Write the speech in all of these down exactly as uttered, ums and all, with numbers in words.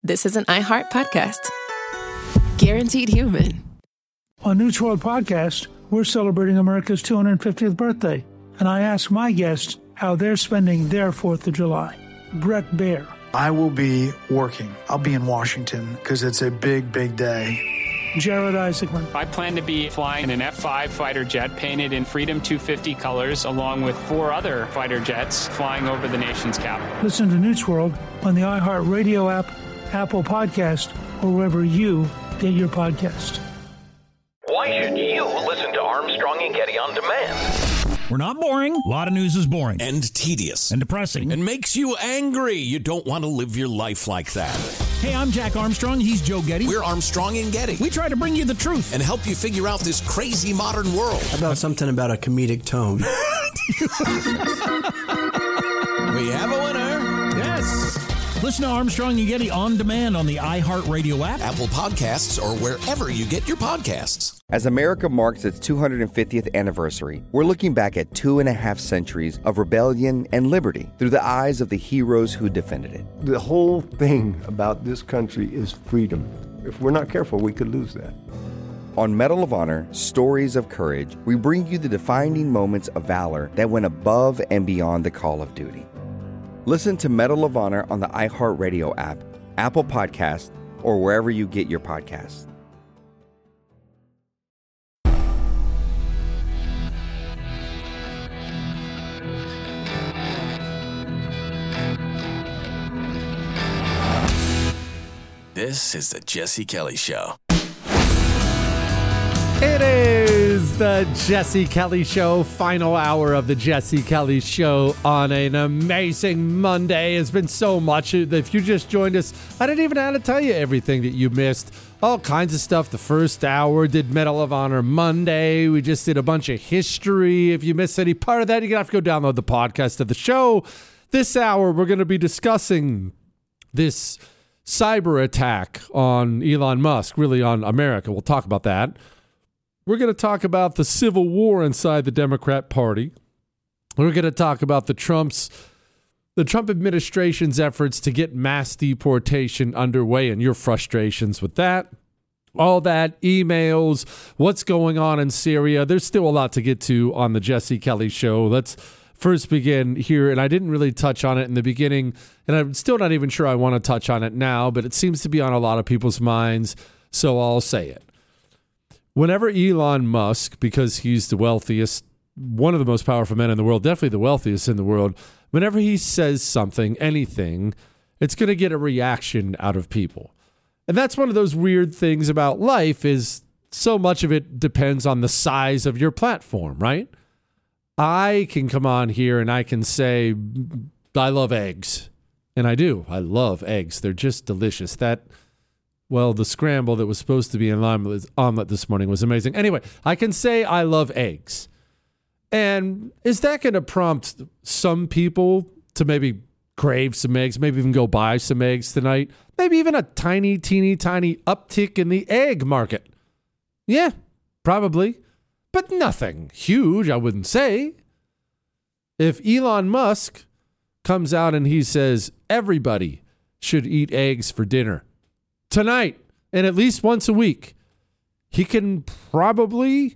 this is an iHeart podcast. Guaranteed human. On News World Podcast, we're celebrating America's two hundred fiftieth birthday, and I ask my guests how they're spending their fourth of July. Brett Baer. I will be working. I'll be in Washington because it's a big, big day. Jared Isaacman. I plan to be flying an F five fighter jet painted in Freedom two fifty colors, along with four other fighter jets flying over the nation's capital. Listen to News World on the iHeartRadio app, Apple Podcast, or wherever you get your podcast. Why should you listen to Armstrong and Getty on demand? We're not boring. A lot of news is boring. And tedious. And depressing. And makes you angry. You don't want to live your life like that. Hey, I'm Jack Armstrong. He's Joe Getty. We're Armstrong and Getty. We try to bring you the truth. And help you figure out this crazy modern world. How about something about a comedic tone? We have a winner. Yes. Listen to Armstrong and Getty on demand on the iHeartRadio app, Apple Podcasts, or wherever you get your podcasts. As America marks its two hundred fiftieth anniversary, we're looking back at two and a half centuries of rebellion and liberty through the eyes of the heroes who defended it. The whole thing about this country is freedom. If we're not careful, we could lose that. On Medal of Honor, Stories of Courage, we bring you the defining moments of valor that went above and beyond the call of duty. Listen to Medal of Honor on the iHeartRadio app, Apple Podcasts, or wherever you get your podcasts. This is the Jesse Kelly Show. It is the Jesse Kelly Show, final hour of the Jesse Kelly Show on an amazing Monday. It's been so much. If you just joined us, I didn't even have to tell you everything that you missed. All kinds of stuff. The first hour did Medal of Honor Monday. We just did a bunch of history. If you missed any part of that, you're going to have to go download the podcast of the show. This hour, we're going to be discussing this cyber attack on Elon Musk, really on America. We'll talk about that. We're going to talk about the civil war inside the Democrat Party. We're going to talk about the Trump's, the Trump administration's efforts to get mass deportation underway and your frustrations with that. All that, emails, what's going on in Syria. There's still a lot to get to on the Jesse Kelly Show. Let's first begin here, and I didn't really touch on it in the beginning, and I'm still not even sure I want to touch on it now, but it seems to be on a lot of people's minds, so I'll say it. Whenever Elon Musk, because he's the wealthiest, one of the most powerful men in the world, definitely the wealthiest in the world, whenever he says something, anything, it's going to get a reaction out of people. And that's one of those weird things about life is so much of it depends on the size of your platform, right? I can come on here and I can say, I love eggs. And I do. I love eggs. They're just delicious. That... Well, the scramble that was supposed to be an omelet this morning was amazing. Anyway, I can say I love eggs. And is that going to prompt some people to maybe crave some eggs, maybe even go buy some eggs tonight? Maybe even a tiny, teeny, tiny uptick in the egg market? Yeah, probably. But nothing huge, I wouldn't say. If Elon Musk comes out and he says everybody should eat eggs for dinner tonight, and at least once a week, he can probably,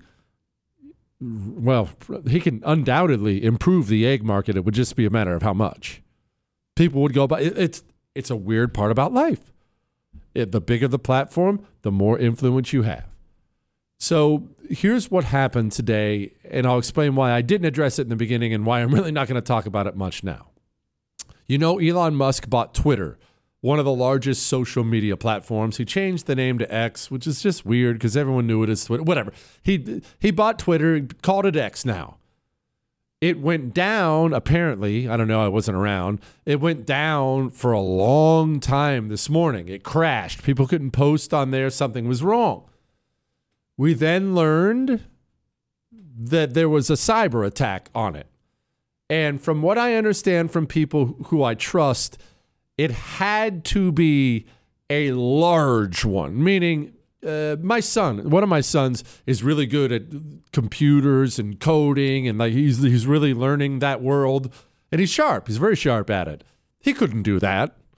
well, he can undoubtedly improve the egg market. It would just be a matter of how much. People would go by. It's it's a weird part about life. It, the bigger the platform, the more influence you have. So here's what happened today, and I'll explain why I didn't address it in the beginning and why I'm really not going to talk about it much now. You know, Elon Musk bought Twitter, one of the largest social media platforms. He changed the name to X, which is just weird because everyone knew it as Twitter. Whatever. He he bought Twitter, called it X now. It went down, apparently. I don't know. I wasn't around. It went down for a long time this morning. It crashed. People couldn't post on there. Something was wrong. We then learned that there was a cyber attack on it. And from what I understand from people who I trust, it had to be a large one, meaning uh, my son, one of my sons is really good at computers and coding, and like he's he's really learning that world, and he's sharp. He's very sharp at it. He couldn't do that.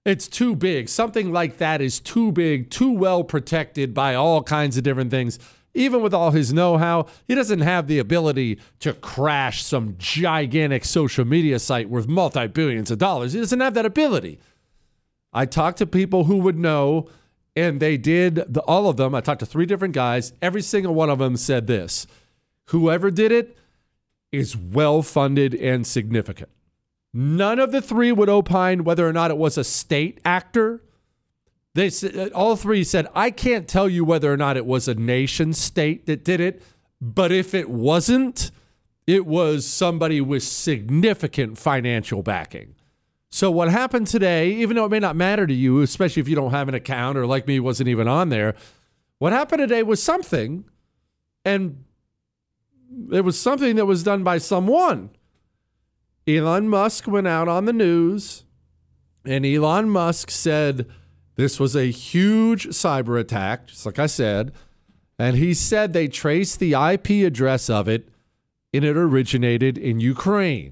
It's too big. Something like that is too big, too well protected by all kinds of different things. Even with all his know-how, he doesn't have the ability to crash some gigantic social media site worth multi-billions of dollars. He doesn't have that ability. I talked to people who would know, and they did, the, all of them. I talked to three different guys. Every single one of them said this: whoever did it is well-funded and significant. None of the three would opine whether or not it was a state actor. They all three said, I can't tell you whether or not it was a nation state that did it, but if it wasn't, it was somebody with significant financial backing. So what happened today, even though it may not matter to you, especially if you don't have an account or like me, wasn't even on there, what happened today was something, and it was something that was done by someone. Elon Musk went out on the news, and Elon Musk said this was a huge cyber attack, just like I said, and he said they traced the I P address of it, and it originated in Ukraine.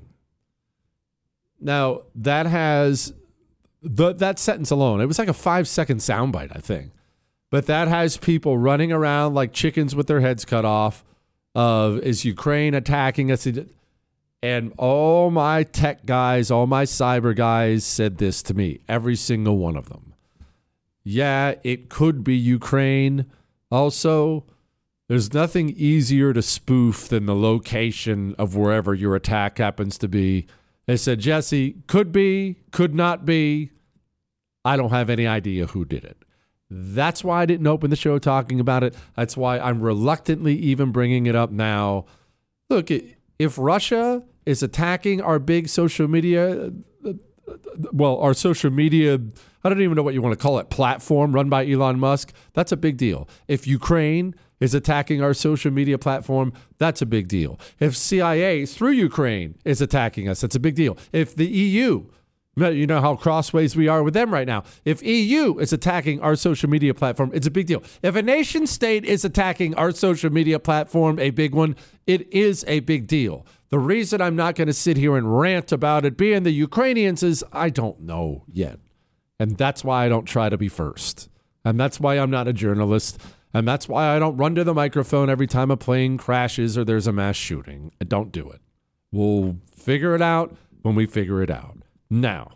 Now, that has, the, that sentence alone, it was like a five-second soundbite, I think, but that has people running around like chickens with their heads cut off of, is Ukraine attacking us? And all my tech guys, all my cyber guys said this to me, every single one of them. Yeah, it could be Ukraine. Also, there's nothing easier to spoof than the location of wherever your attack happens to be. They said, Jesse, could be, could not be. I don't have any idea who did it. That's why I didn't open the show talking about it. That's why I'm reluctantly even bringing it up now. Look, if Russia is attacking our big social media, well, our social media, I don't even know what you want to call it, platform run by Elon Musk, that's a big deal. If Ukraine is attacking our social media platform, that's a big deal. If C I A through Ukraine is attacking us, that's a big deal. If the E U, you know how crossways we are with them right now. If E U is attacking our social media platform, it's a big deal. If a nation state is attacking our social media platform, a big one, it is a big deal. The reason I'm not going to sit here and rant about it being the Ukrainians is I don't know yet. And that's why I don't try to be first. And that's why I'm not a journalist. And that's why I don't run to the microphone every time a plane crashes or there's a mass shooting. I don't do it. We'll figure it out when we figure it out. Now,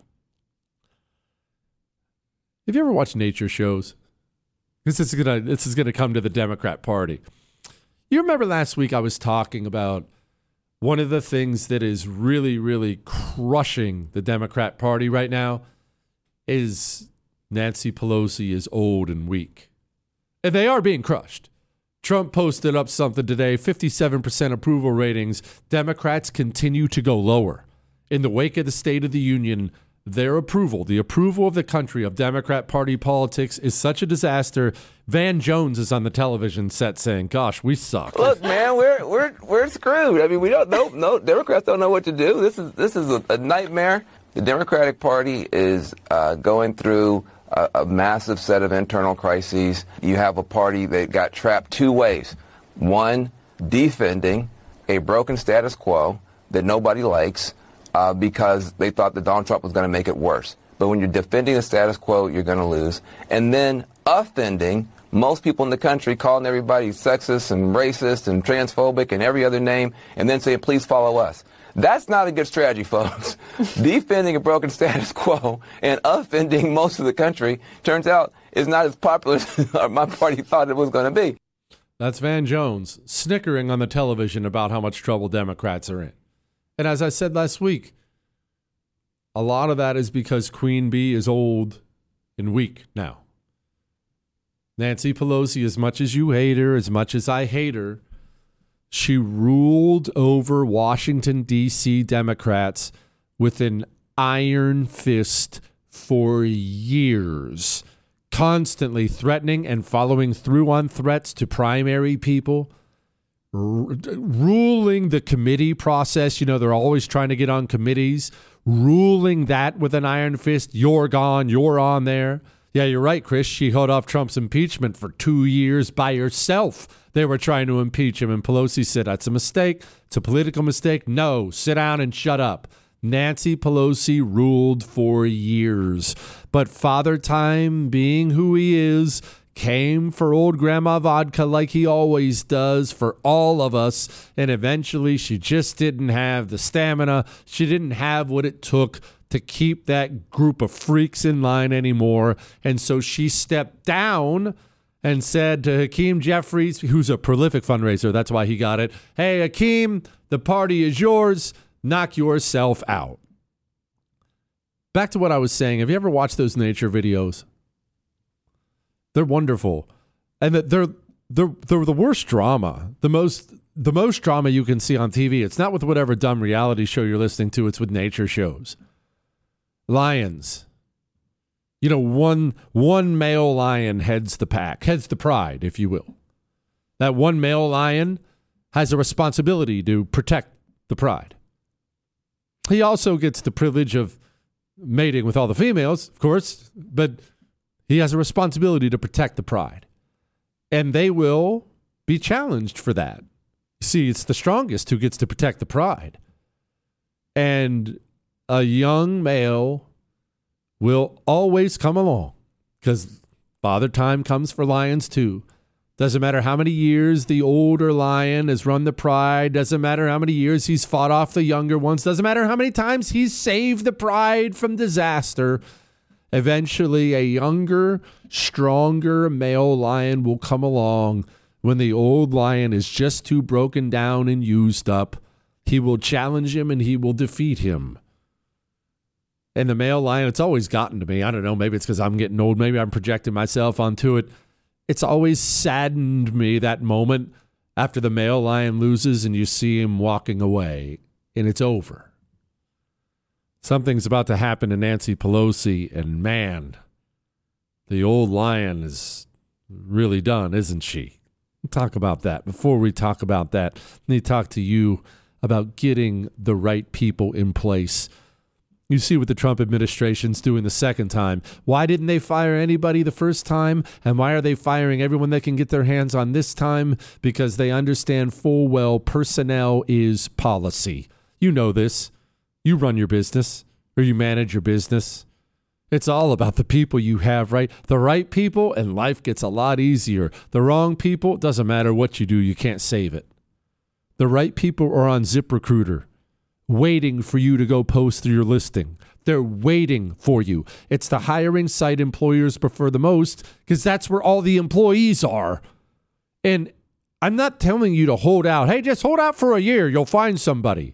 have you ever watched nature shows? This is gonna this is gonna come to the Democrat Party. You remember last week I was talking about one of the things that is really, really crushing the Democrat Party right now is Nancy Pelosi is old and weak. And they are being crushed. Trump posted up something today, fifty-seven percent approval ratings. Democrats continue to go lower. In the wake of the State of the Union, their approval, the approval of the country of Democrat Party politics is such a disaster. Van Jones is on the television set saying, gosh, we suck. Look, man, we're we're we're screwed. I mean, we don't know. No, Democrats don't know what to do. This is this is a, a nightmare. The Democratic Party is uh, going through a, a massive set of internal crises. You have a party that got trapped two ways. One, defending a broken status quo that nobody likes, Uh, because they thought that Donald Trump was going to make it worse. But when you're defending the status quo, you're going to lose. And then offending most people in the country, calling everybody sexist and racist and transphobic and every other name, and then saying, please follow us. That's not a good strategy, folks. Defending a broken status quo and offending most of the country turns out is not as popular as my party thought it was going to be. That's Van Jones snickering on the television about how much trouble Democrats are in. And as I said last week, a lot of that is because Queen Bee is old and weak now. Nancy Pelosi, as much as you hate her, as much as I hate her, she ruled over Washington, D C Democrats with an iron fist for years, constantly threatening and following through on threats to primary people. R- ruling the committee process, you know, they're always trying to get on committees, ruling that with an iron fist. You're gone, you're on there. Yeah, you're right, Chris. She held off Trump's impeachment for two years by herself. They were trying to impeach him, and Pelosi said, that's a mistake. It's a political mistake. No, sit down and shut up. Nancy Pelosi ruled for years. But Father Time, being who he is, came for old Grandma Vodka like he always does for all of us. And eventually she just didn't have the stamina. She didn't have what it took to keep that group of freaks in line anymore. And so she stepped down and said to Hakeem Jeffries, who's a prolific fundraiser, that's why he got it, hey, Hakeem, the party is yours. Knock yourself out. Back to what I was saying. Have you ever watched those nature videos? They're wonderful. And they're, they're, they're the worst drama. The most, the most drama you can see on T V. It's not with whatever dumb reality show you're listening to. It's with nature shows. Lions. You know, one one male lion heads the pack, heads the pride, if you will. That one male lion has a responsibility to protect the pride. He also gets the privilege of mating with all the females, of course, but he has a responsibility to protect the pride. And they will be challenged for that. See, it's the strongest who gets to protect the pride. And a young male will always come along because Father Time comes for lions too. Doesn't matter how many years the older lion has run the pride. Doesn't matter how many years he's fought off the younger ones. Doesn't matter how many times he's saved the pride from disaster. Eventually, a younger, stronger male lion will come along when the old lion is just too broken down and used up. He will challenge him and he will defeat him. And the male lion, it's always gotten to me. I don't know. Maybe it's because I'm getting old. Maybe I'm projecting myself onto it. It's always saddened me, that moment after the male lion loses and you see him walking away and it's over. Something's about to happen to Nancy Pelosi, and man, the old lion is really done, isn't she? We'll talk about that. Before we talk about that, I need to talk to you about getting the right people in place. You see what the Trump administration's doing the second time. Why didn't they fire anybody the first time? And why are they firing everyone they can get their hands on this time? Because they understand full well personnel is policy. You know this. You run your business or you manage your business. It's all about the people you have, right? The right people, and life gets a lot easier. The wrong people, doesn't matter what you do, you can't save it. The right people are on ZipRecruiter, waiting for you to go post your listing. They're waiting for you. It's the hiring site employers prefer the most because that's where all the employees are. And I'm not telling you to hold out. Hey, just hold out for a year. You'll find somebody.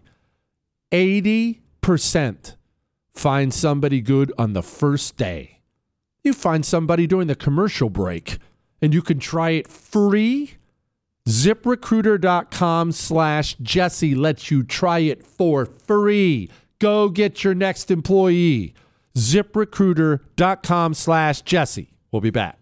eighty percent find somebody good on the first day. You find somebody during the commercial break and you can try it free. ZipRecruiter.com slash Jesse lets you try it for free. Go get your next employee. ZipRecruiter.com slash Jesse. We'll be back.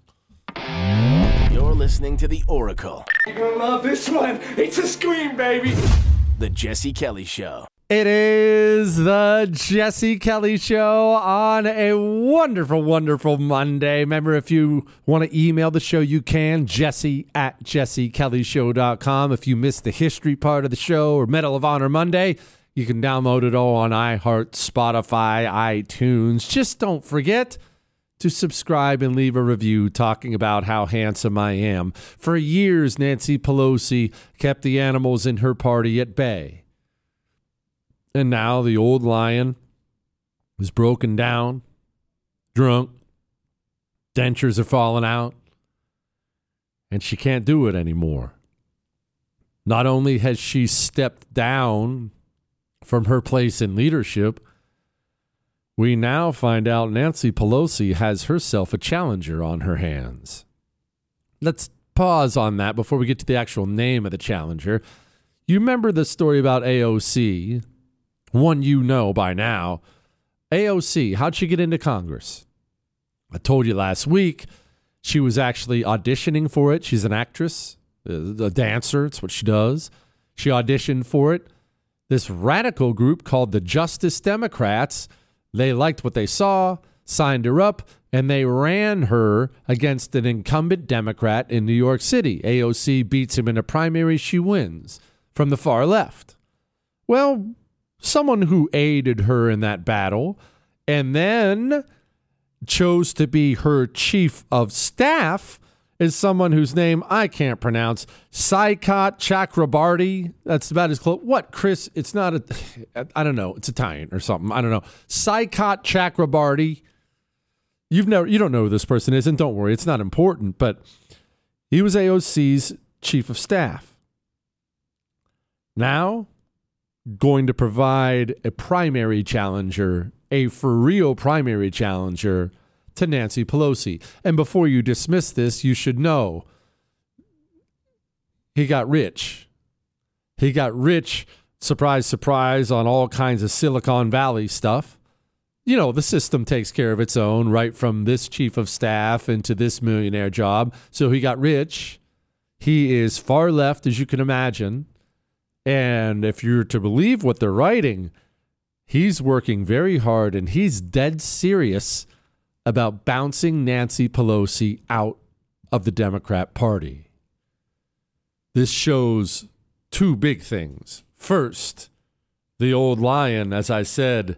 You're listening to The Oracle. You're going to love this one. It's a scream, baby. The Jesse Kelly Show. It is the Jesse Kelly Show on a wonderful, wonderful Monday. Remember, if you want to email the show, you can, Jesse at jesse kelly show dot com. If you missed the history part of the show or Medal of Honor Monday, you can download it all on iHeart, Spotify, iTunes. Just don't forget to subscribe and leave a review talking about how handsome I am. For years, Nancy Pelosi kept the animals in her party at bay. And now the old lion is broken down, drunk, dentures are falling out, and she can't do it anymore. Not only has she stepped down from her place in leadership, we now find out Nancy Pelosi has herself a challenger on her hands. Let's pause on that before we get to the actual name of the challenger. You remember the story about A O C? One you know by now. A O C, how'd she get into Congress? I told you last week she was actually auditioning for it. She's an actress, a dancer. It's what she does. She auditioned for it. This radical group called the Justice Democrats, they liked what they saw, signed her up, and they ran her against an incumbent Democrat in New York City. A O C beats him in a primary. She wins from the far left. Well, someone who aided her in that battle, and then chose to be her chief of staff is someone whose name I can't pronounce. Saikat Chakrabarti. That's about as close. What, Chris? It's not a, I don't know. It's Italian or something. I don't know. Saikat Chakrabarti. You've never, you don't know who this person is, and don't worry, it's not important, but he was A O C's chief of staff. Now, going to provide a primary challenger, a for real primary challenger to Nancy Pelosi. And before you dismiss this, you should know he got rich. He got rich, surprise, surprise, on all kinds of Silicon Valley stuff. You know, the system takes care of its own, right from this chief of staff into this millionaire job. So he got rich. He is far left, as you can imagine. And if you're to believe what they're writing, he's working very hard and he's dead serious about bouncing Nancy Pelosi out of the Democrat Party. This shows two big things. First, the old lion, as I said,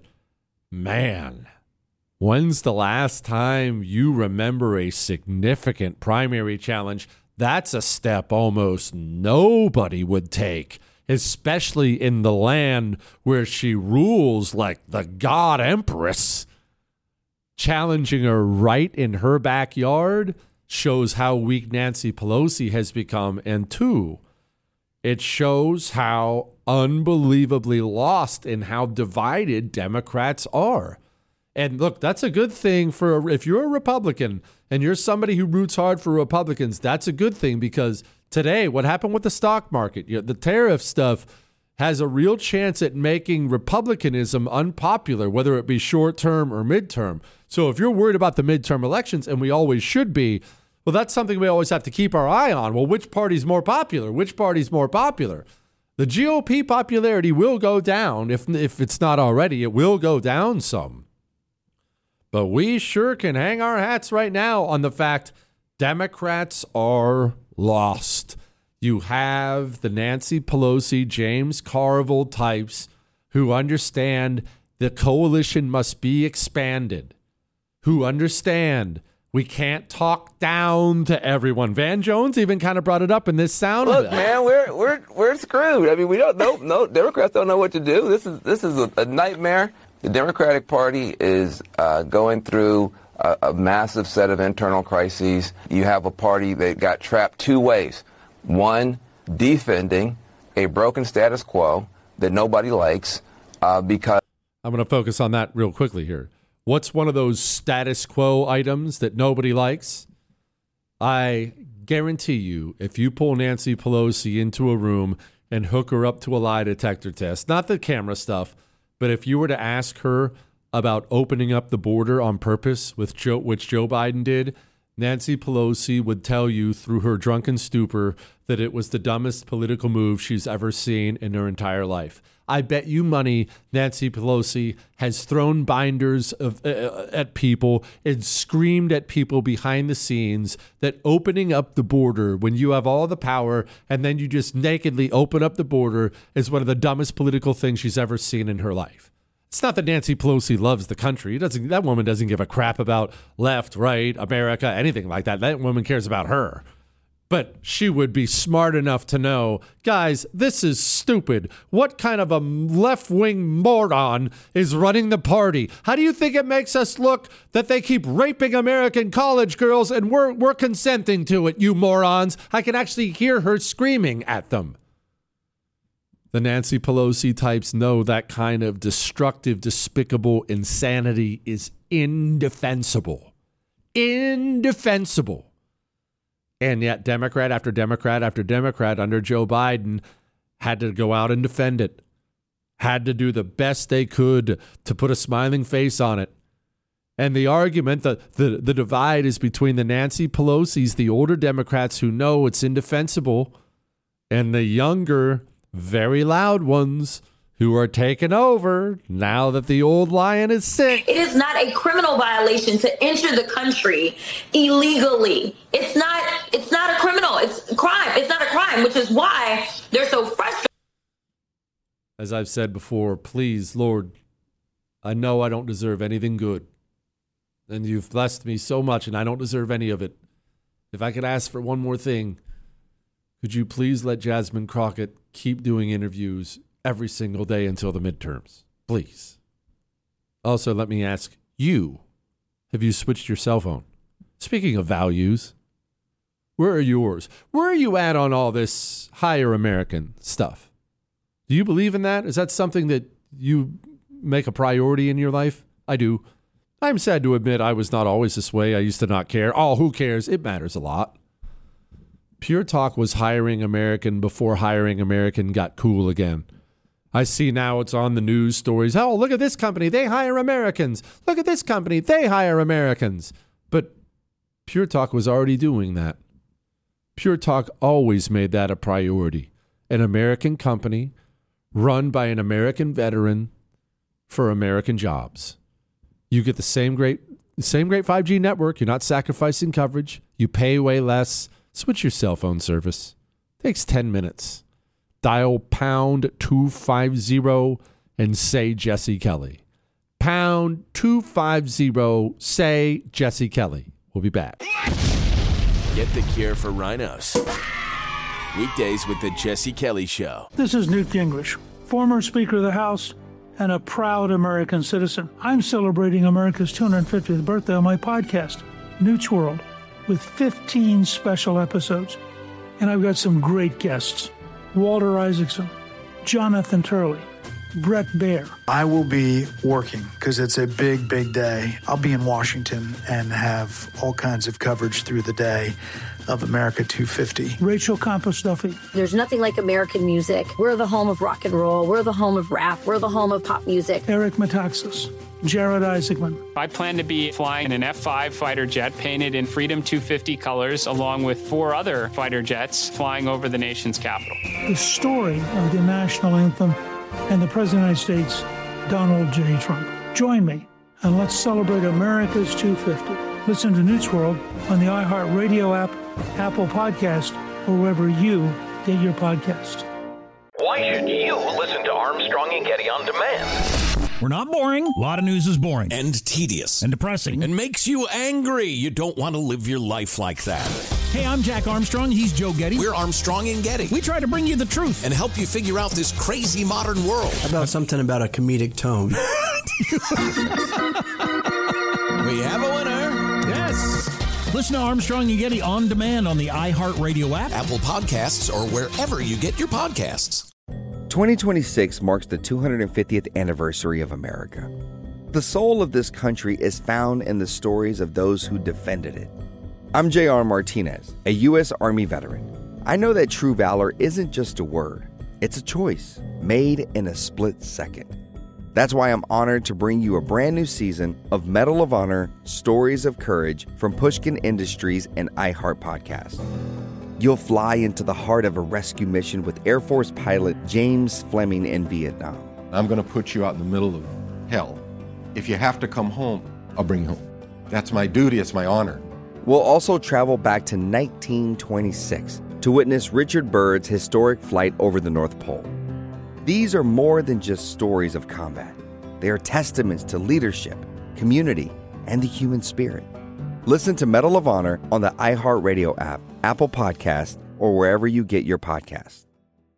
man, when's the last time you remember a significant primary challenge? That's a step almost nobody would take, especially in the land where she rules like the God Empress. Challenging her right in her backyard shows how weak Nancy Pelosi has become. And two, it shows how unbelievably lost and how divided Democrats are. And look, that's a good thing for a, if you're a Republican and you're somebody who roots hard for Republicans, that's a good thing, because today, what happened with the stock market, you know, the tariff stuff has a real chance at making Republicanism unpopular, whether it be short-term or midterm. So if you're worried about the midterm elections, and we always should be, well, that's something we always have to keep our eye on. Well, which party's more popular? Which party's more popular? The G O P popularity will go down. If, if it's not already, it will go down some. But we sure can hang our hats right now on the fact Democrats are lost. You have the Nancy Pelosi, James Carville types who understand the coalition must be expanded, who understand we can't talk down to everyone. Van Jones even kind of brought it up in this sound. Look, man, we're we're we're screwed. I mean, we don't know. No, Democrats don't know what to do. This is this is a, a nightmare. The Democratic Party is uh, going through a, a massive set of internal crises. You have a party that got trapped two ways. One, defending a broken status quo that nobody likes uh, because... I'm going to focus on that real quickly here. What's one of those status quo items that nobody likes? I guarantee you, if you pull Nancy Pelosi into a room and hook her up to a lie detector test, not the camera stuff, but if you were to ask her about opening up the border on purpose, with Joe, which Joe Biden did, Nancy Pelosi would tell you through her drunken stupor that it was the dumbest political move she's ever seen in her entire life. I bet you money Nancy Pelosi has thrown binders of, uh, at people and screamed at people behind the scenes that opening up the border when you have all the power and then you just nakedly open up the border is one of the dumbest political things she's ever seen in her life. It's not that Nancy Pelosi loves the country. It doesn't, that woman doesn't give a crap about left, right, America, anything like that. That woman cares about her. But she would be smart enough to know, guys, this is stupid. What kind of a left-wing moron is running the party? How do you think it makes us look that they keep raping American college girls and we're, we're consenting to it, you morons? I can actually hear her screaming at them. The Nancy Pelosi types know that kind of destructive, despicable insanity is indefensible. Indefensible. And yet Democrat after Democrat after Democrat under Joe Biden had to go out and defend it, had to do the best they could to put a smiling face on it. And the argument, the, the, the divide is between the Nancy Pelosi's, the older Democrats who know it's indefensible, and the younger, very loud ones who are taking over now that the old lion is sick. It is not a criminal violation to enter the country illegally. It's not, it's not a criminal. It's a crime. It's not a crime, which is why they're so frustrated. As I've said before, please, Lord, I know I don't deserve anything good. And you've blessed me so much, and I don't deserve any of it. If I could ask for one more thing, could you please let Jasmine Crockett keep doing interviews every single day until the midterms? Please. Also, let me ask you, have you switched your cell phone? Speaking of values, where are yours? Where are you at on all this higher American stuff? Do you believe in that? Is that something that you make a priority in your life? I do. I'm sad to admit I was not always this way. I used to not care. Oh, who cares? It matters a lot. Pure Talk was hiring American before hiring American got cool again. I see now it's on the news stories. Oh, look at this company. They hire Americans. Look at this company. They hire Americans. But Pure Talk was already doing that. Pure Talk always made that a priority. An American company run by an American veteran for American jobs. You get the same great same great five G network. You're not sacrificing coverage. You pay way less. Switch your cell phone service. Takes ten minutes. Dial pound two fifty and say Jesse Kelly. Pound two fifty, say Jesse Kelly. We'll be back. Get the cure for rhinos. Weekdays with the Jesse Kelly Show. This is Newt Gingrich, former Speaker of the House and a proud American citizen. I'm celebrating America's two hundred fiftieth birthday on my podcast, Newt's World, with fifteen special episodes. And I've got some great guests. Walter Isaacson, Jonathan Turley, Brett Baer. I will be working because it's a big, big day. I'll be in Washington and have all kinds of coverage through the day of America two fifty. Rachel Campos Duffy. There's nothing like American music. We're the home of rock and roll. We're the home of rap. We're the home of pop music. Eric Metaxas. Jared Isaacman. I plan to be flying an F five fighter jet painted in Freedom two fifty colors, along with four other fighter jets flying over the nation's capital. The story of the national anthem and the President of the United States, Donald J. Trump. Join me and let's celebrate America's two fifty. Listen to Newt's World on the iHeartRadio app, Apple Podcast, or wherever you get your podcast. Why should you listen to Armstrong and Getty on demand? We're not boring. A lot of news is boring. And tedious. And depressing. And makes you angry. You don't want to live your life like that. Hey, I'm Jack Armstrong. He's Joe Getty. We're Armstrong and Getty. We try to bring you the truth. And help you figure out this crazy modern world. How about something about a comedic tone? We have a winner. Yes. Listen to Armstrong and Getty on demand on the iHeartRadio app, Apple Podcasts, or wherever you get your podcasts. twenty twenty-six marks the two hundred fiftieth anniversary of America. The soul of this country is found in the stories of those who defended it. I'm J R Martinez, a U S Army veteran. I know that true valor isn't just a word, it's a choice made in a split second. That's why I'm honored to bring you a brand new season of Medal of Honor Stories of Courage from Pushkin Industries and iHeart Podcast. You'll fly into the heart of a rescue mission with Air Force pilot James Fleming in Vietnam. I'm going to put you out in the middle of hell. If you have to come home, I'll bring you home. That's my duty. It's my honor. We'll also travel back to nineteen twenty-six to witness Richard Byrd's historic flight over the North Pole. These are more than just stories of combat. They are testaments to leadership, community, and the human spirit. Listen to Medal of Honor on the iHeartRadio app, Apple Podcast, or wherever you get your podcasts.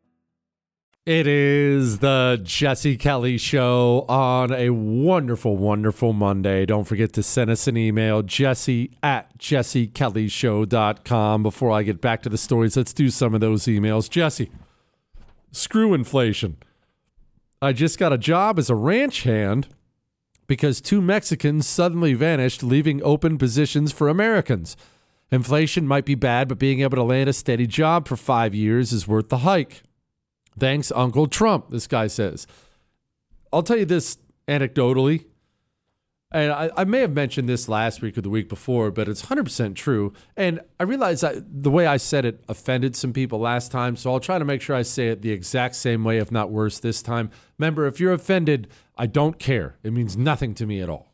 It is the Jesse Kelly Show on a wonderful, wonderful Monday. Don't forget to send us an email, jesse at jesse kelly show dot com. Before I get back to the stories, let's do some of those emails. Jesse, screw inflation. I just got a job as a ranch hand because two Mexicans suddenly vanished, leaving open positions for Americans. Inflation might be bad, but being able to land a steady job for five years is worth the hike. Thanks, Uncle Trump, this guy says. I'll tell you this anecdotally, and I, I may have mentioned this last week or the week before, but it's one hundred percent true. And I realize I, the way I said it offended some people last time, so I'll try to make sure I say it the exact same way, if not worse, this time. Remember, if you're offended, I don't care. It means nothing to me at all.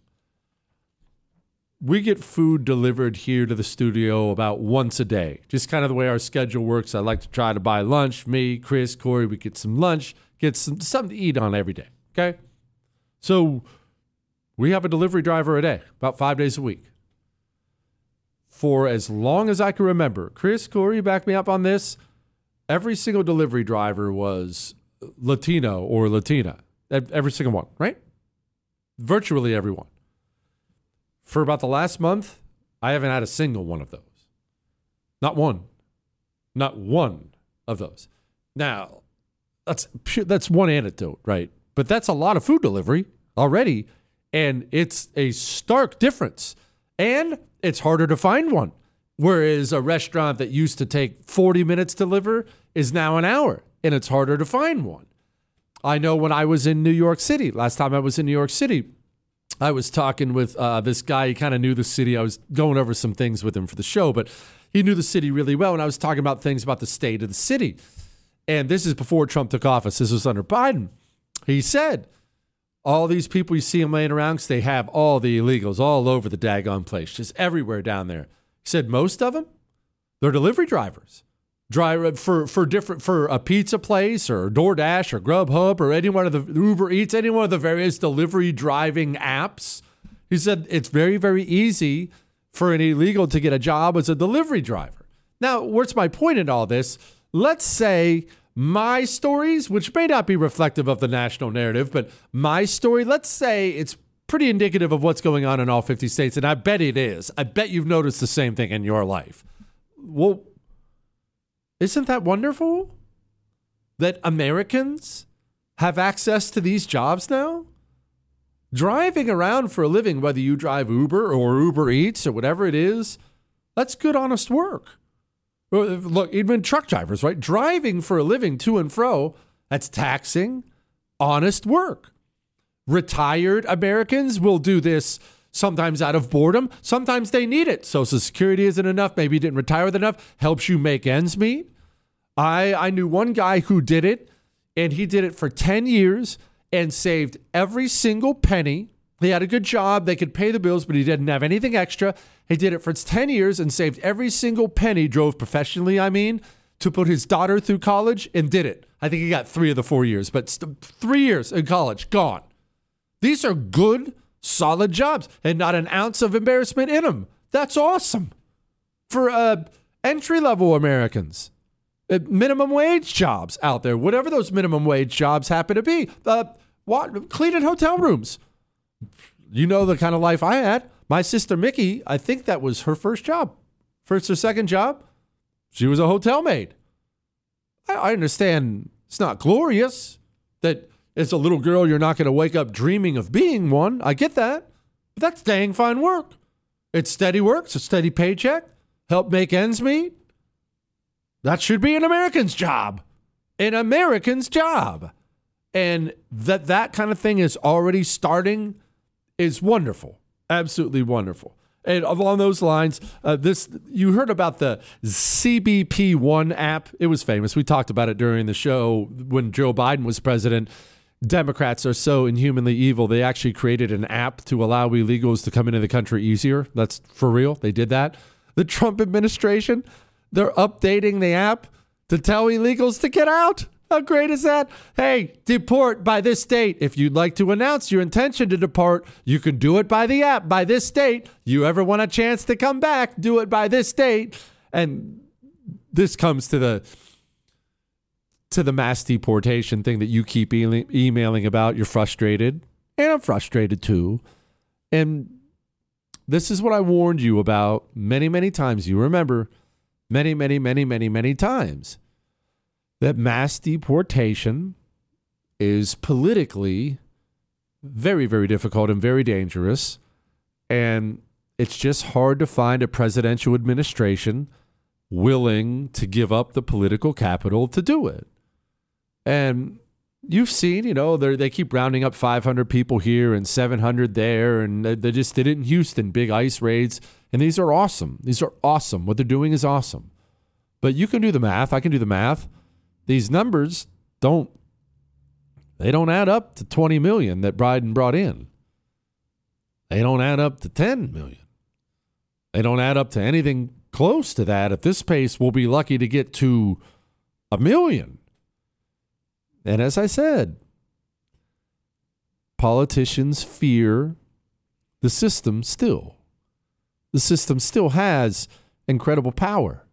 We get food delivered here to the studio about once a day. Just kind of the way our schedule works. I like to try to buy lunch. Me, Chris, Corey, we get some lunch, get some, something to eat on every day, okay? So we have a delivery driver a day, about five days a week. For as long as I can remember, Chris, Corey, back me up on this, every single delivery driver was Latino or Latina. Every single one, right? Virtually everyone. For about the last month, I haven't had a single one of those. Not one. Not one of those. Now, that's pure, that's one anecdote, right? But that's a lot of food delivery already, and it's a stark difference. And it's harder to find one. Whereas a restaurant that used to take forty minutes to deliver is now an hour, and it's harder to find one. I know when I was in New York City, last time I was in New York City, I was talking with uh, this guy. He kind of knew the city. I was going over some things with him for the show, but he knew the city really well. And I was talking about things about the state of the city. And this is before Trump took office. This was under Biden. He said, all these people you see them laying around, because they have all the illegals all over the daggone place, just everywhere down there. He said most of them, they're delivery drivers. Drive for for different for a pizza place or DoorDash or Grubhub or any one of the Uber Eats, any one of the various delivery driving apps. He said it's very, very easy for an illegal to get a job as a delivery driver. Now, what's my point in all this? Let's say my stories, which may not be reflective of the national narrative, but my story, let's say it's pretty indicative of what's going on in all fifty states, and I bet it is. I bet you've noticed the same thing in your life. Well, isn't that wonderful that Americans have access to these jobs now? Driving around for a living, whether you drive Uber or Uber Eats or whatever it is, that's good, honest work. Look, even truck drivers, right? Driving for a living to and fro, that's taxing, honest work. Retired Americans will do this sometimes out of boredom. Sometimes they need it. Social Security isn't enough. Maybe you didn't retire with enough. Helps you make ends meet. I, I knew one guy who did it, and he did it for ten years and saved every single penny. He had a good job. They could pay the bills, but he didn't have anything extra. He did it for ten years and saved every single penny, drove professionally, I mean, to put his daughter through college, and did it. I think he got three of the four years, but st- three years in college, gone. These are good, solid jobs and not an ounce of embarrassment in them. That's awesome. For uh, entry-level Americans, uh, minimum wage jobs out there, whatever those minimum wage jobs happen to be. Uh, what, cleaning hotel rooms. You know the kind of life I had. My sister Mickey, I think that was her first job. First or second job. She was a hotel maid. I, I understand it's not glorious that as a little girl, you're not going to wake up dreaming of being one. I get that. But that's dang fine work. It's steady work. It's a steady paycheck. Help make ends meet. That should be an American's job. An American's job. And that that kind of thing is already starting is wonderful. Absolutely wonderful. And along those lines, uh, this you heard about the C B P One app. It was famous. We talked about it during the show when Joe Biden was president. Democrats are so inhumanly evil, they actually created an app to allow illegals to come into the country easier. That's for real. They did that. The Trump administration, they're updating the app to tell illegals to get out. How great is that? Hey, deport by this date. If you'd like to announce your intention to depart, you can do it by the app by this date. You ever want a chance to come back, do it by this date. And this comes to the to the mass deportation thing that you keep e- emailing about. You're frustrated, and I'm frustrated too. And this is what I warned you about many, many times. You remember many, many, many, many, many times. That mass deportation is politically very, very difficult and very dangerous. And it's just hard to find a presidential administration willing to give up the political capital to do it. And you've seen, you know, they keep rounding up five hundred people here and seven hundred there. And they just did it in Houston, big ICE raids. And these are awesome. These are awesome. What they're doing is awesome. But you can do the math. I can do the math. These numbers don't, they don't add up to twenty million that Biden brought in. They don't add up to ten million. They don't add up to anything close to that. At this pace, we'll be lucky to get to a million. And as I said, politicians fear the system still. The system still has incredible power.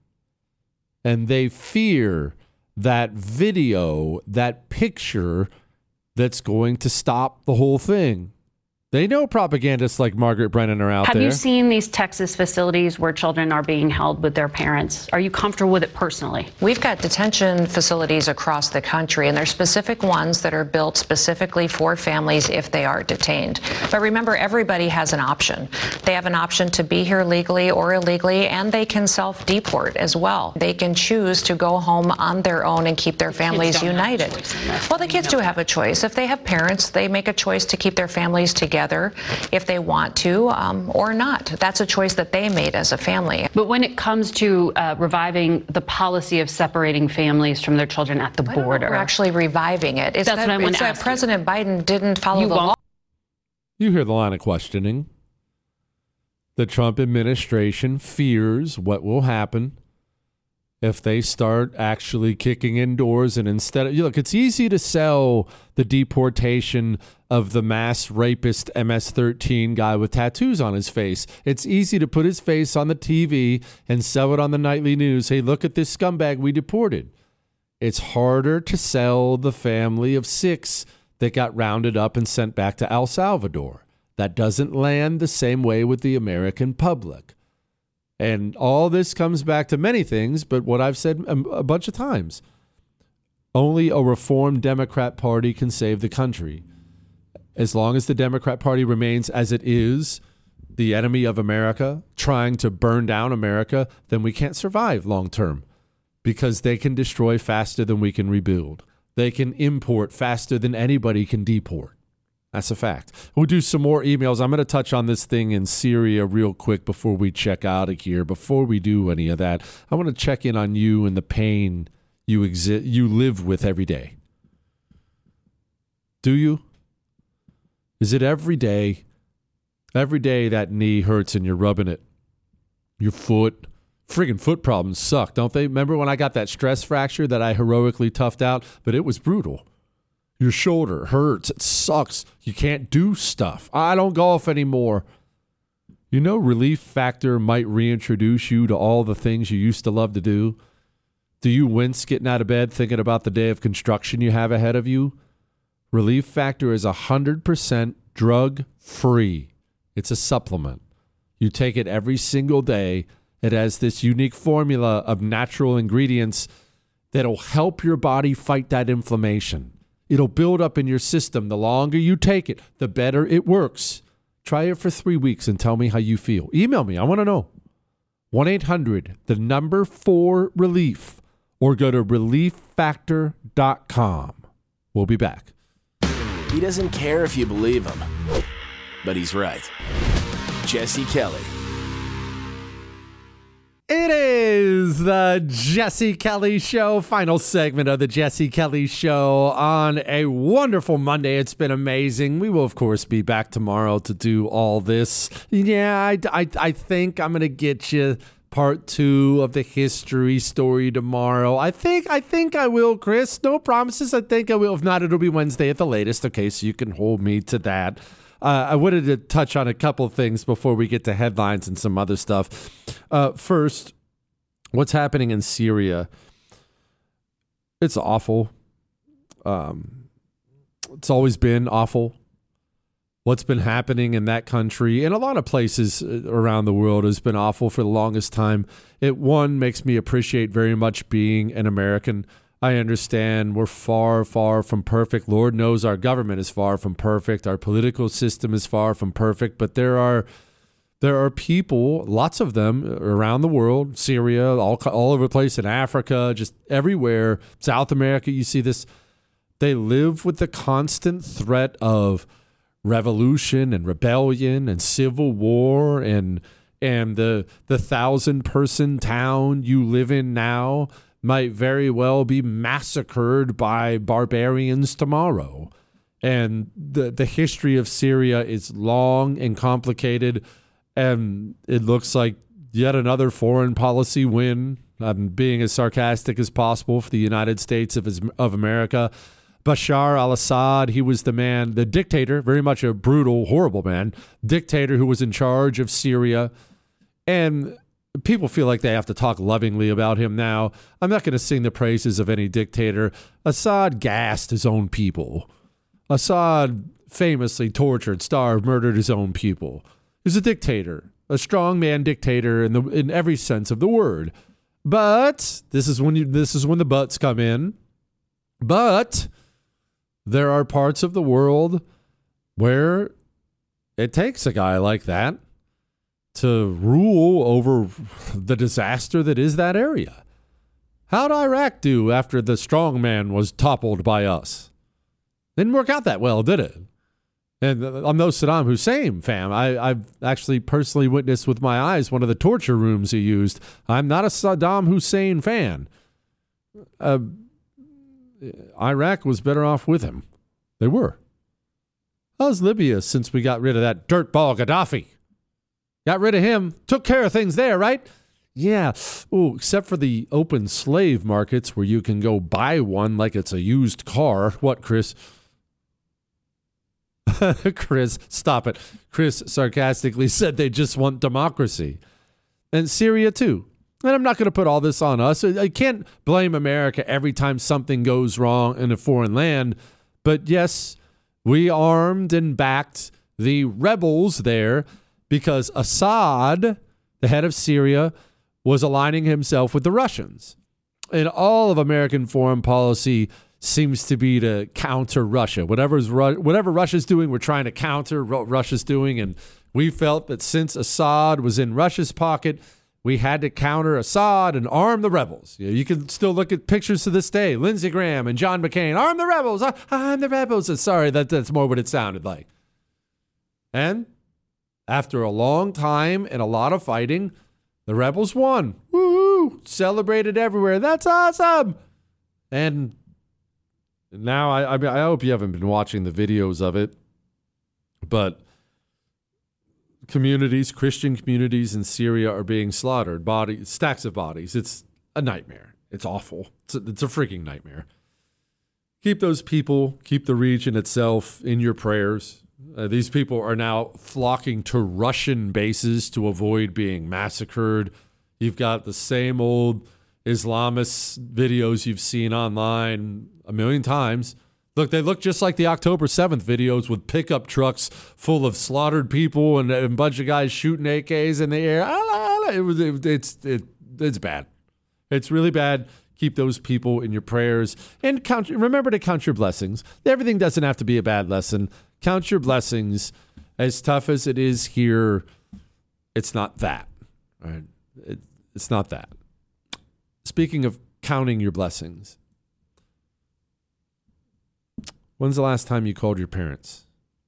And they fear that video, that picture that's going to stop the whole thing. They know propagandists like Margaret Brennan are out Have there. you seen these Texas facilities where children are being held with their parents? Are you comfortable with it personally? We've got detention facilities across the country, and there's specific ones that are built specifically for families if they are detained. But remember, everybody has an option. They have an option to be here legally or illegally, and they can self-deport as well. They can choose to go home on their own and keep their families united. Well, the kids do have a choice. If they have parents, they make a choice to keep their families together if they want to, um, or not. That's a choice that they made as a family. But when it comes to uh, reviving the policy of separating families from their children at the I don't know if border, we're actually reviving it. It's That's that, what I want it's to that ask President you. Biden didn't follow You the won't. law. You hear the line of questioning. The Trump administration fears what will happen if they start actually kicking indoors, and instead of, look, it's easy to sell the deportation of the mass rapist M S thirteen guy with tattoos on his face. It's easy to put his face on the T V and sell it on the nightly news. Hey, look at this scumbag we deported. It's harder to sell the family of six that got rounded up and sent back to El Salvador. That doesn't land the same way with the American public. And all this comes back to many things, but what I've said a bunch of times, only a reformed Democrat Party can save the country. As long as the Democrat Party remains as it is, the enemy of America, trying to burn down America, then we can't survive long term because they can destroy faster than we can rebuild. They can import faster than anybody can deport. That's a fact. We'll do some more emails. I'm going to touch on this thing in Syria real quick before we check out of here. Before we do any of that, I want to check in on you and the pain you exi- you live with every day. Do you? Is it every day? Every day that knee hurts and you're rubbing it. Your foot. Friggin' foot problems suck, don't they? Remember when I got that stress fracture that I heroically toughed out? But it was brutal. Your shoulder hurts. It sucks. You can't do stuff. I don't golf anymore. You know, Relief Factor might reintroduce you to all the things you used to love to do. Do you wince getting out of bed thinking about the day of construction you have ahead of you? Relief Factor is one hundred percent drug-free. It's a supplement. You take it every single day. It has this unique formula of natural ingredients that'll help your body fight that inflammation. It'll build up in your system. The longer you take it, the better it works. Try it for three weeks and tell me how you feel. Email me. I want to know. one eight hundred, the number four relief, or go to relief factor dot com. We'll be back. He doesn't care if you believe him, but he's right. Jesse Kelly. It is the Jesse Kelly Show, final segment of the Jesse Kelly Show on a wonderful Monday. It's been amazing. We will, of course, be back tomorrow to do all this. Yeah, I, I, I think I'm going to get you part two of the history story tomorrow. I think I think I will, Chris. No promises. I think I will. If not, it'll be Wednesday at the latest. Okay, so you can hold me to that. Uh, I wanted to touch on a couple of things before we get to headlines and some other stuff. Uh, first, what's happening in Syria? It's awful. Um, it's always been awful. What's been happening in that country and a lot of places around the world has been awful for the longest time. It, one, makes me appreciate very much being an American. I understand we're far, far from perfect. Lord knows our government is far from perfect. Our political system is far from perfect. But there are there are people, lots of them around the world, Syria, all, all over the place, in Africa, just everywhere, South America, you see this. They live with the constant threat of revolution and rebellion and civil war and and the the thousand person town you live in now might very well be massacred by barbarians tomorrow. And the the history of Syria is long and complicated, and it looks like yet another foreign policy win. I'm being as sarcastic as possible for the United States of of America. Bashar al-Assad, he was the man, the dictator, very much a brutal, horrible man, dictator who was in charge of Syria. And people feel like they have to talk lovingly about him now. I'm not going to sing the praises of any dictator. Assad gassed his own people. Assad famously tortured, starved, murdered his own people. He's a dictator, a strongman dictator in the in every sense of the word. But this is when you this is when the buts come in. But there are parts of the world where it takes a guy like that to rule over the disaster that is that area. How'd Iraq do after the strongman was toppled by us? Didn't work out that well, did it? And I'm no Saddam Hussein fan. I, I've actually personally witnessed with my eyes one of the torture rooms he used. I'm not a Saddam Hussein fan. Uh, Iraq was better off with him. They were. How's Libya since we got rid of that dirtball Gaddafi? Got rid of him. Took care of things there, right? Yeah. Oh, except for the open slave markets where you can go buy one like it's a used car. What, Chris? Chris, stop it. Chris sarcastically said they just want democracy. And Syria, too. And I'm not going to put all this on us. I can't blame America every time something goes wrong in a foreign land. But yes, we armed and backed the rebels there because Assad, the head of Syria, was aligning himself with the Russians. And all of American foreign policy seems to be to counter Russia. Whatever's Ru- whatever Russia's doing, we're trying to counter what Russia's doing. And we felt that since Assad was in Russia's pocket, we had to counter Assad and arm the rebels. You know, you can still look at pictures to this day. Lindsey Graham and John McCain, arm the rebels, arm the rebels. And sorry, that, that's more what it sounded like. And after a long time and a lot of fighting, the rebels won. Woo! Celebrated everywhere. That's awesome. And now I, I, mean, I hope you haven't been watching the videos of it, but communities, Christian communities in Syria are being slaughtered. Bodies, stacks of bodies. It's a nightmare. It's awful. It's a, it's a freaking nightmare. Keep those people, keep the region itself in your prayers. Uh, these people are now flocking to Russian bases to avoid being massacred. You've got the same old Islamist videos you've seen online a million times. Look, they look just like the October seventh videos with pickup trucks full of slaughtered people and, and a bunch of guys shooting A Ks in the air. It was, it, it's, it, it's bad. It's really bad. Keep those people in your prayers and count. Remember to count your blessings. Everything doesn't have to be a bad lesson. Count your blessings. As tough as it is here, it's not that. Right? It, it's not that. Speaking of counting your blessings, when's the last time you called your parents?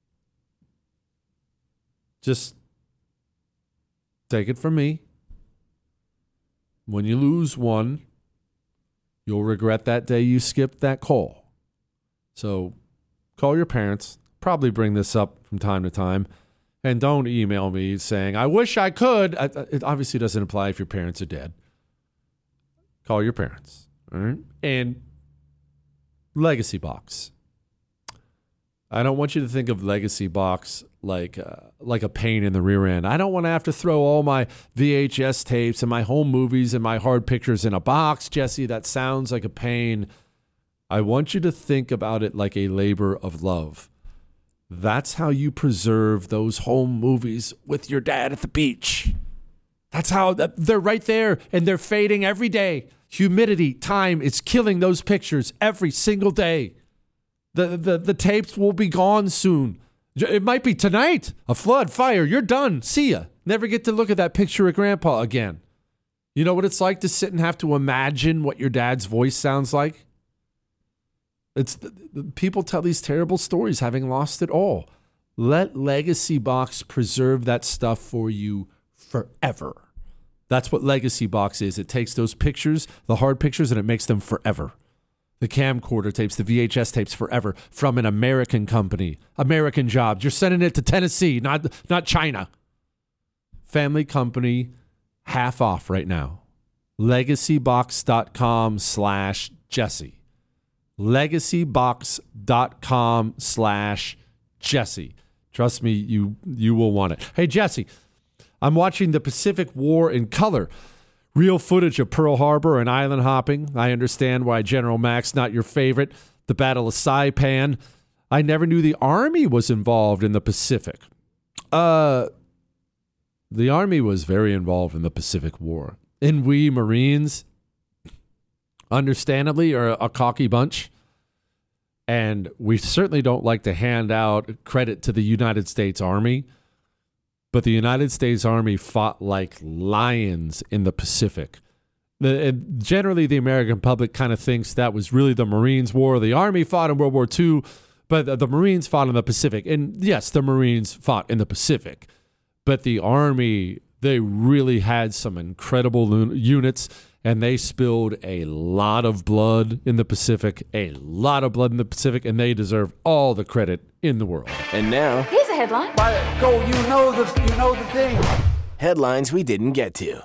Just take it from me. When you lose one, you'll regret that day you skipped that call. So call your parents. Probably bring this up from time to time. And don't email me saying, I wish I could. It obviously doesn't apply if your parents are dead. Call your parents. All right? And Legacy Box. I don't want you to think of Legacy Box like uh, like a pain in the rear end. I don't want to have to throw all my V H S tapes and my home movies and my hard pictures in a box. Jesse, that sounds like a pain. I want you to think about it like a labor of love. That's how you preserve those home movies with your dad at the beach. That's how they're right there and they're fading every day. Humidity, time, it's killing those pictures every single day. The, the the tapes will be gone soon. It might be tonight. A flood, fire, you're done. See ya. Never get to look at that picture of Grandpa again. You know what it's like to sit and have to imagine what your dad's voice sounds like? It's people tell these terrible stories having lost it all. Let Legacy Box preserve that stuff for you forever. That's what Legacy Box is. It takes those pictures, the hard pictures, and it makes them forever. The camcorder tapes, the V H S tapes forever from an American company, American jobs. You're sending it to Tennessee, not not China. Family company, half off right now. Legacybox.com slash Jesse. legacybox.com slash Jesse. Trust me, you you will want it. Hey, Jesse, I'm watching the Pacific War in color. Real footage of Pearl Harbor and island hopping. I understand why General Mack's not your favorite. The Battle of Saipan. I never knew the Army was involved in the Pacific. Uh, the Army was very involved in the Pacific War. And we Marines, understandably, are a cocky bunch. And we certainly don't like to hand out credit to the United States Army. But the United States Army fought like lions in the Pacific. The, generally, the American public kind of thinks that was really the Marines' war. The Army fought in World War Two, but the, the Marines fought in the Pacific. And yes, the Marines fought in the Pacific. But the Army, they really had some incredible un- units, and they spilled a lot of blood in the Pacific, a lot of blood in the Pacific, and they deserve all the credit in the world. And now, here's a headline. Go, you know the, you know the thing. Headlines we didn't get to.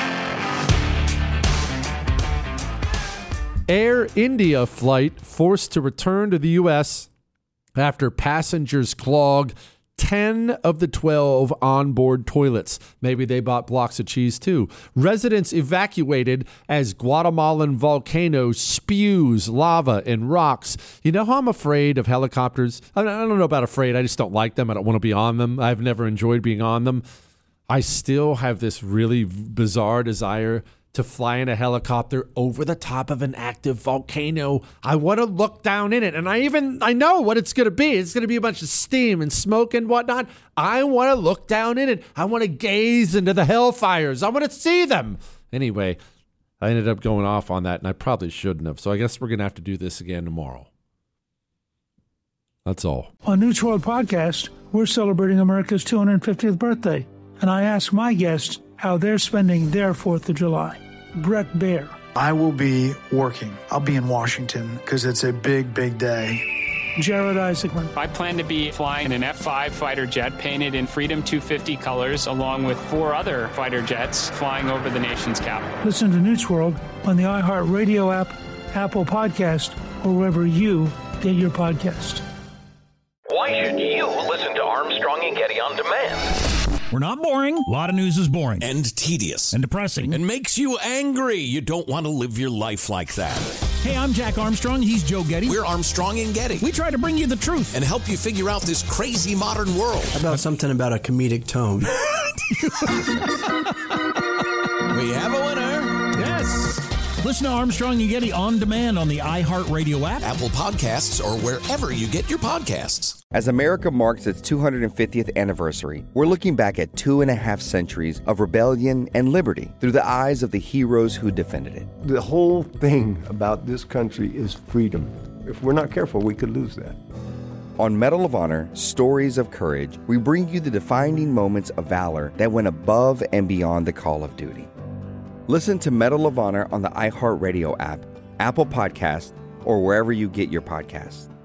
Air India flight forced to return to the U S after passengers clog ten of the twelve onboard toilets. Maybe they bought blocks of cheese too. Residents evacuated as Guatemalan volcano spews lava and rocks. You know how I'm afraid of helicopters? I don't know about afraid. I just don't like them. I don't want to be on them. I've never enjoyed being on them. I still have this really bizarre desire to fly in a helicopter over the top of an active volcano. I want to look down in it. And I even, I know what it's going to be. It's going to be a bunch of steam and smoke and whatnot. I want to look down in it. I want to gaze into the hellfires. I want to see them. Anyway, I ended up going off on that, and I probably shouldn't have. So I guess we're going to have to do this again tomorrow. That's all. On News World Podcast, we're celebrating America's two hundred fiftieth birthday. And I ask my guests how they're spending their fourth of July. Brett Baer. I will be working. I'll be in Washington because it's a big, big day. Jared Isaacman. I plan to be flying an F five fighter jet painted in Freedom two fifty colors, along with four other fighter jets flying over the nation's capital. Listen to News World on the iHeartRadio app, Apple Podcast, or wherever you get your podcast. Why should you listen to Armstrong and Getty on demand? We're not boring. A lot of news is boring. And tedious. And depressing. And makes you angry. You don't want to live your life like that. Hey, I'm Jack Armstrong. He's Joe Getty. We're Armstrong and Getty. We try to bring you the truth. And help you figure out this crazy modern world. How about something about a comedic tone? We have a winner. Yes. Listen to Armstrong and Getty on demand on the iHeartRadio app, Apple Podcasts, or wherever you get your podcasts. As America marks its two hundred fiftieth anniversary, we're looking back at two and a half centuries of rebellion and liberty through the eyes of the heroes who defended it. The whole thing about this country is freedom. If we're not careful, we could lose that. On Medal of Honor, Stories of Courage, we bring you the defining moments of valor that went above and beyond the call of duty. Listen to Medal of Honor on the iHeartRadio app, Apple Podcasts, or wherever you get your podcasts.